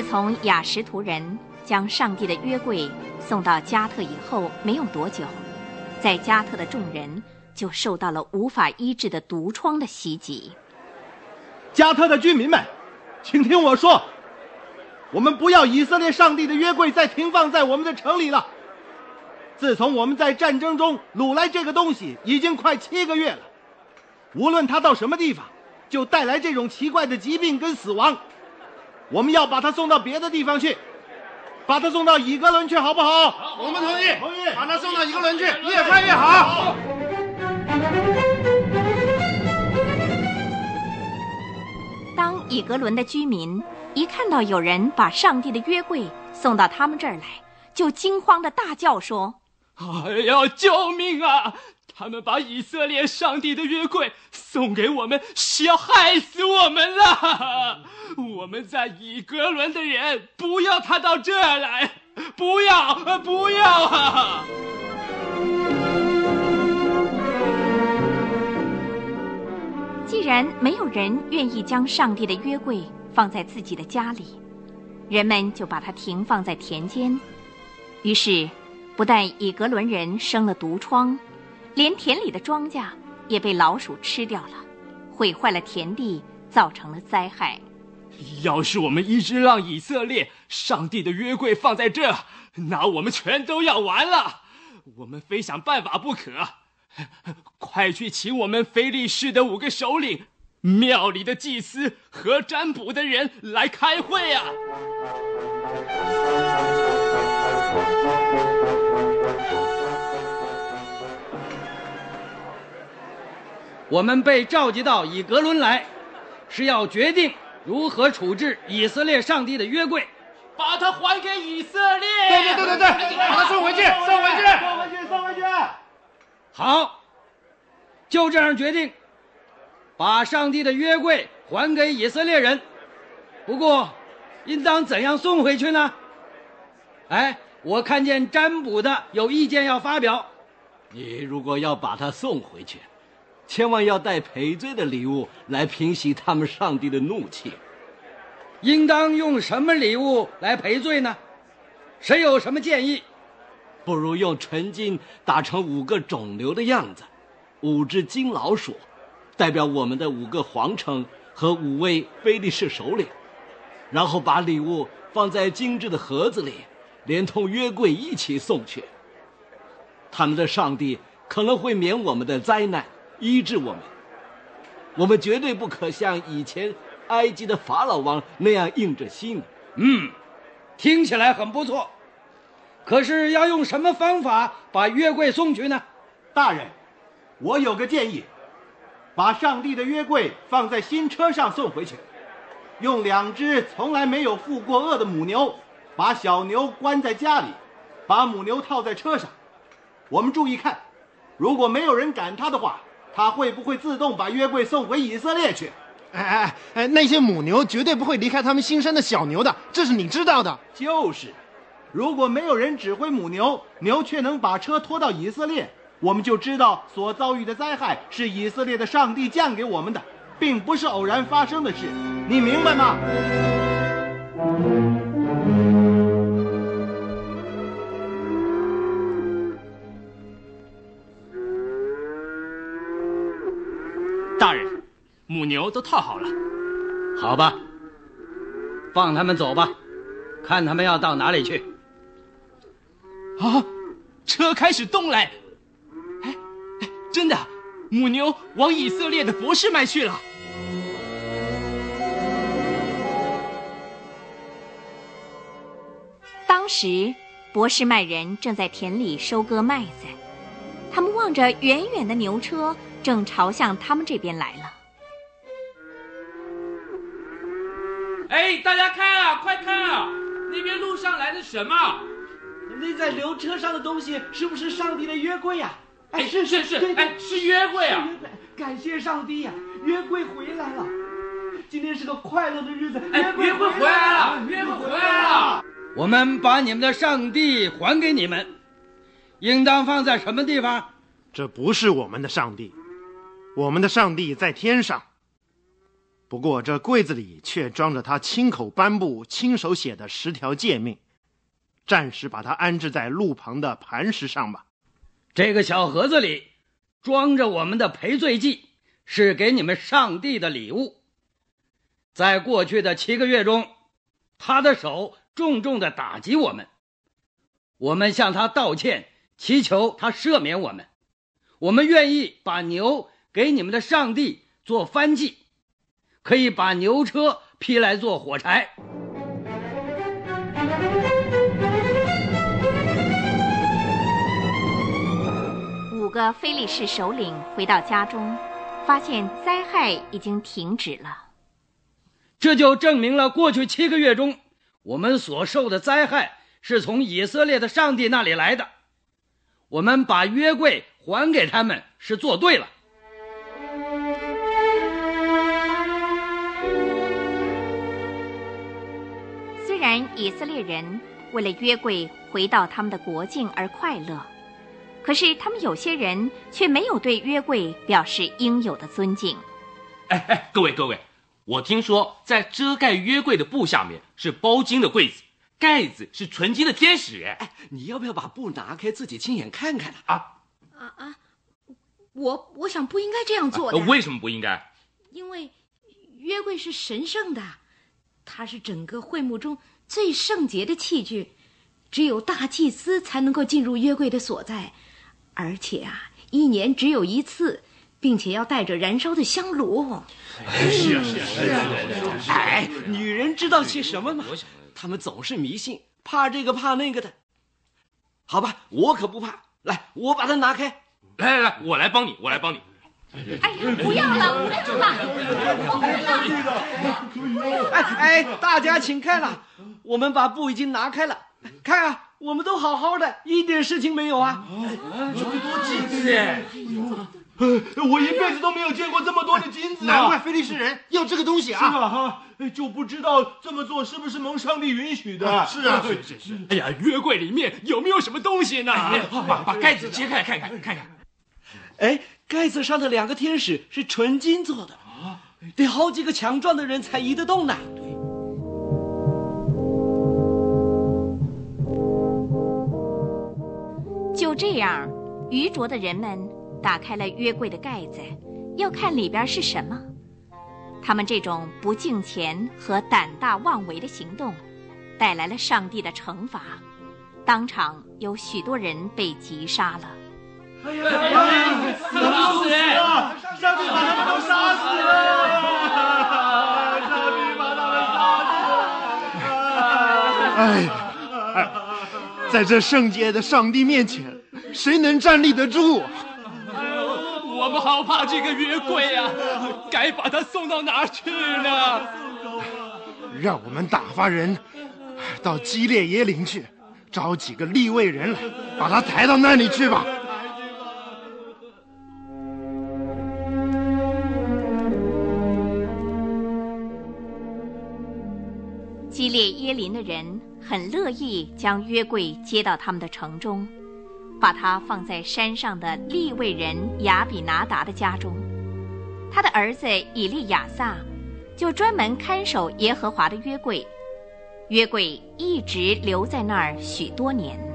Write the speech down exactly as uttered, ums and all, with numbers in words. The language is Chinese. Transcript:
从雅什图人将上帝的约柜送到加特以后没有多久，在加特的众人就受到了无法医治的毒疮的袭击。 加特的居民们，请听我说，我们不要以色列上帝的约柜再停放在我们的城里了。自从我们在战争中掳来这个东西已经快七个月了，无论它到什么地方，就带来这种奇怪的疾病跟死亡。我们要把它送到别的地方去，把它送到以格伦去，好不好？ 好，我们同意， 同意， 把它送到以格伦去，越快越好。 当以格伦的居民一看到有人把上帝的约柜送到他们这儿来，就惊慌地大叫说： 哎呀，救命啊！他们把以色列上帝的约柜送给我们，是要害死我们了。我们在以格伦的人，不要他到这儿来，不要，不要啊！ 既然没有人愿意将上帝的约柜放在自己的家里，人们就把它停放在田间。于是不但以格伦人生了毒疮，连田里的庄稼也被老鼠吃掉了，毁坏了田地，造成了灾害。 要是我们一直让以色列上帝的约柜放在这，那我们全都要完了。我们非想办法不可。快去请我们非利士的五个首领、庙里的祭司和占卜的人来开会啊！ 我们被召集到以格伦来，是要决定如何处置以色列上帝的约柜， 把它还给以色列。 对对对对对，把它送回去，送回去， 送回去，送回去。 好，就这样决定，把上帝的约柜还给以色列人。不过，应当怎样送回去呢？哎，我看见占卜的有意见要发表。 你如果要把它送回去，千万要带赔罪的礼物来平息他们上帝的怒气。 应当用什么礼物来赔罪呢？谁有什么建议？ 不如用纯金打成五个肿瘤的样子，五只金老鼠，代表我们的五个皇城和五位非利士首领，然后把礼物放在精致的盒子里，连同约柜一起送去。他们的上帝可能会免我们的灾难，医治我们。我们绝对不可像以前埃及的法老王那样硬着心。 嗯，听起来很不错。可是要用什么方法把约柜送去呢？ 大人，我有个建议，把上帝的约柜放在新车上送回去，用两只从来没有负过恶的母牛，把小牛关在家里，把母牛套在车上。我们注意看，如果没有人赶它的话，它会不会自动把约柜送回以色列去？ 哎哎哎，那些母牛绝对不会离开他们新生的小牛的，这是你知道的。 就是，如果没有人指挥母牛，牛却能把车拖到以色列，我们就知道所遭遇的灾害是以色列的上帝降给我们的，并不是偶然发生的事，你明白吗？ 大人，母牛都套好了。 好吧，放他们走吧，看他们要到哪里去。 啊，车开始动来。哎哎，真的，母牛往以色列的博士麦去了。 当时博士麦人正在田里收割麦子，他们望着远远的牛车正朝向他们这边来了。 哎，大家看啊，快看啊，那边路上来的什么？ 那在牛车上的东西是不是上帝的约柜呀、 啊？哎，是是是，哎，是约柜啊！ 感谢上帝呀、啊，约柜回来了。今天是个快乐的日子， 哎，约柜回来了，约柜回来了。 我们把你们的上帝还给你们，应当放在什么地方？ 这不是我们的上帝，我们的上帝在天上。 不过这柜子里却装着他亲口颁布、亲手写的十条诫命，暂时把它安置在路旁的磐石上吧。 这个小盒子里装着我们的赔罪祭，是给你们上帝的礼物。在过去的七个月中，他的手重重地打击我们，我们向他道歉，祈求他赦免我们。我们愿意把牛给你们的上帝做燔祭，可以把牛车劈来做火柴。 五个非利士首领回到家中，发现灾害已经停止了。 这就证明了过去七个月中我们所受的灾害是从以色列的上帝那里来的。我们把约柜还给他们是做对了。 虽然以色列人为了约柜回到他们的国境而快乐，可是他们有些人却没有对约柜表示应有的尊敬。 哎哎，各位各位，我听说在遮盖约柜的布下面是包金的柜子，盖子是纯金的天使。 哎，你要不要把布拿开，自己亲眼看看啊？ 啊啊！我我想不应该这样做的。 啊、为什么不应该？ 因为约柜是神圣的，它是整个会幕中最圣洁的器具，只有大祭司才能够进入约柜的所在，而且啊，一年只有一次，并且要带着燃烧的香炉。 是啊是啊是啊！ 哎，女人知道些什么吗？她们总是迷信，怕这个怕那个的。好吧，我可不怕。来，我把它拿开。 来来来，我来帮你，我来帮你。 哎呀，不要了，不要了！ 哎哎，大家请看了，我们把布已经拿开了，看啊，我们都好好的，一点事情没有啊。 这么多金子哎！我一辈子都没有见过这么多的金子啊！ 难怪非利士人要这个东西啊！ 是吧？哈，就不知道这么做是不是蒙上帝允许的？ 是啊， 是是是。哎呀，约柜里面有没有什么东西呢？把把盖子揭开看看看看。 哎，盖子上的两个天使是纯金做的啊，得好几个强壮的人才移得动呢。 就这样，愚拙的人们打开了约柜的盖子，要看里边是什么。他们这种不敬虔和胆大妄为的行动，带来了上帝的惩罚，当场有许多人被击杀了。 哎呀，死了死了！上帝把他们都杀死了！上帝把他们杀死了！ 哎，哎，在这圣洁的上帝面前，谁能站立得住？ 我们好怕这个约柜啊，该把它送到哪儿去呢？ 让我们打发人到基列耶林去，找几个利未人来，把他抬到那里去吧。 基列耶林的人很乐意将约柜接到他们的城中，把它放在山上的利未人亚比拿达的家中。他的儿子以利亚撒就专门看守耶和华的约柜，约柜一直留在那儿许多年。